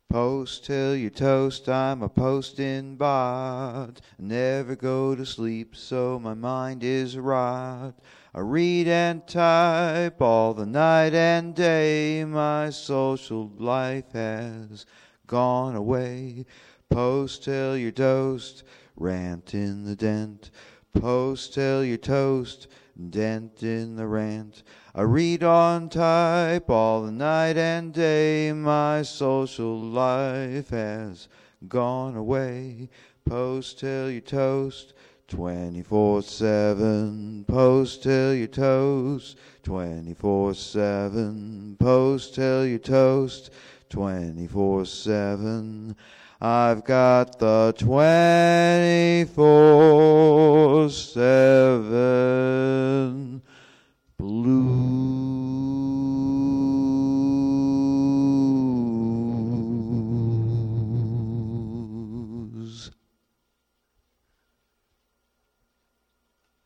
Post till you toast, I'm a posting bot. Never go to sleep, so my mind is rot. I read and type all the night and day. My social life has gone away. Post till you're toast, rant in the dent. Post till you're toast, dent in the rant. I read on type all the night and day. My social life has gone away. Post till you toast, 24/7. Post till you toast, 24/7. Post till you toast, 24/7. I've got the 24/7 blue.